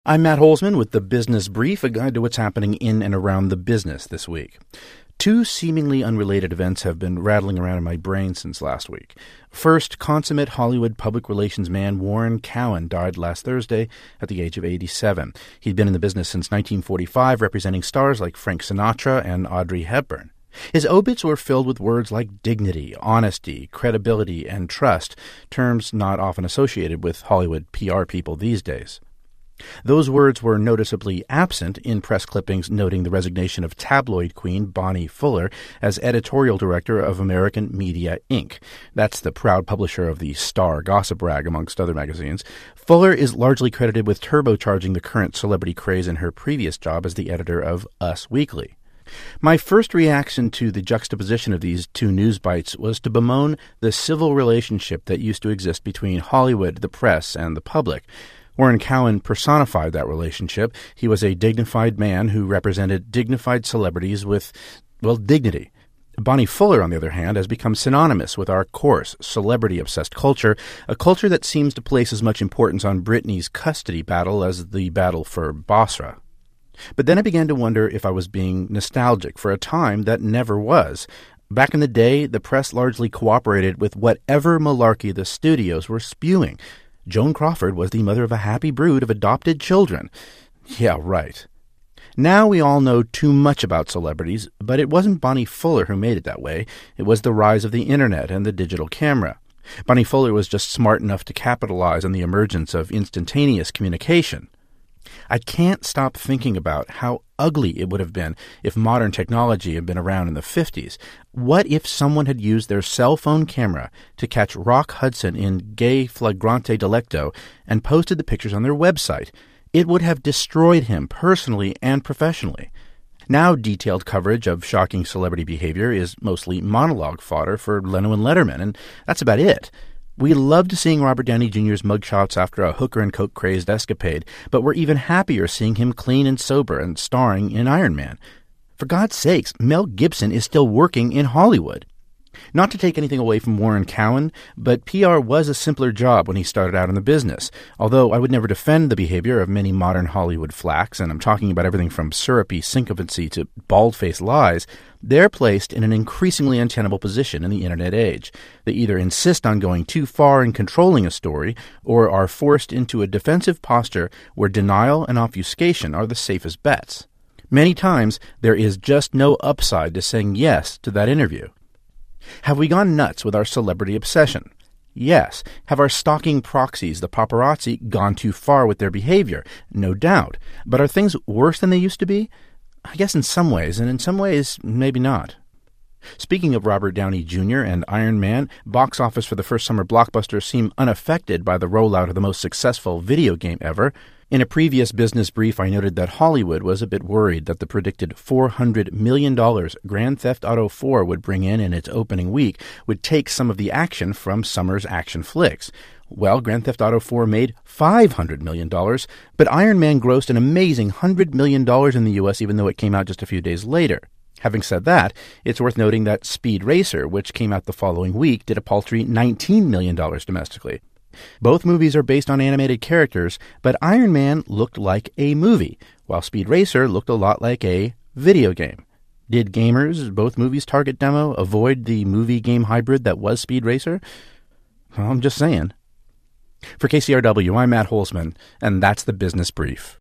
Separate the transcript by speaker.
Speaker 1: I'm Matt Holzman with the Business Brief, a guide to what's happening in and around the business this week. Two seemingly unrelated events have been rattling around in my brain since last week. First, consummate Hollywood public relations man Warren Cowan died last Thursday at the age of 87. He'd been in the business since 1945, representing stars like Frank Sinatra and Audrey Hepburn. His obits were filled with words like dignity, honesty, credibility, and trust, terms not often associated with Hollywood PR people these days. Those words were noticeably absent in press clippings noting the resignation of tabloid queen Bonnie Fuller as editorial director of American Media, Inc. That's the proud publisher of the Star Gossip Rag, amongst other magazines. Fuller is largely credited with turbocharging the current celebrity craze in her previous job as the editor of Us Weekly. My first reaction to the juxtaposition of these two news bites was to bemoan the civil relationship that used to exist between Hollywood, the press, and the public. Warren Cowan personified that relationship. He was a dignified man who represented dignified celebrities with, dignity. Bonnie Fuller, on the other hand, has become synonymous with our coarse, celebrity-obsessed culture, a culture that seems to place as much importance on Britney's custody battle as the battle for Basra. But then I began to wonder if I was being nostalgic for a time that never was. Back in the day, the press largely cooperated with whatever malarkey the studios were spewing. Joan Crawford was the mother of a happy brood of adopted children. Yeah, right. Now we all know too much about celebrities, but it wasn't Bonnie Fuller who made it that way. It was the rise of the internet and the digital camera. Bonnie Fuller was just smart enough to capitalize on the emergence of instantaneous communication. I can't stop thinking about how ugly it would have been if modern technology had been around in the 50s. What if someone had used their cell phone camera to catch Rock Hudson in gay flagrante delicto and posted the pictures on their website? It would have destroyed him personally and professionally. Now detailed coverage of shocking celebrity behavior is mostly monologue fodder for Leno and Letterman, and that's about it. We loved seeing Robert Downey Jr.'s mugshots after a hooker and coke-crazed escapade, but we're even happier seeing him clean and sober and starring in Iron Man. For God's sakes, Mel Gibson is still working in Hollywood. Not to take anything away from Warren Cowan, but PR was a simpler job when he started out in the business. Although I would never defend the behavior of many modern Hollywood flacks, and I'm talking about everything from syrupy syncopancy to bald-faced lies, they're placed in an increasingly untenable position in the internet age. They either insist on going too far in controlling a story, or are forced into a defensive posture where denial and obfuscation are the safest bets. Many times, there is just no upside to saying yes to that interview. Have we gone nuts with our celebrity obsession? Yes. Have our stalking proxies, the paparazzi, gone too far with their behavior? No doubt. But are things worse than they used to be? I guess in some ways, and in some ways, maybe not. Speaking of Robert Downey Jr. and Iron Man, box office for the first summer blockbusters seem unaffected by the rollout of the most successful video game ever. In a previous business brief, I noted that Hollywood was a bit worried that the predicted $400 million Grand Theft Auto 4 would bring in its opening week would take some of the action from summer's action flicks. Well, Grand Theft Auto 4 made $500 million, but Iron Man grossed an amazing $100 million in the U.S. even though it came out just a few days later. Having said that, it's worth noting that Speed Racer, which came out the following week, did a paltry $19 million domestically. Both movies are based on animated characters, but Iron Man looked like a movie, while Speed Racer looked a lot like a video game. Did gamers, both movies target demo, avoid the movie-game hybrid that was Speed Racer? Well, I'm just saying. For KCRW, I'm Matt Holzman, and that's the Business Brief.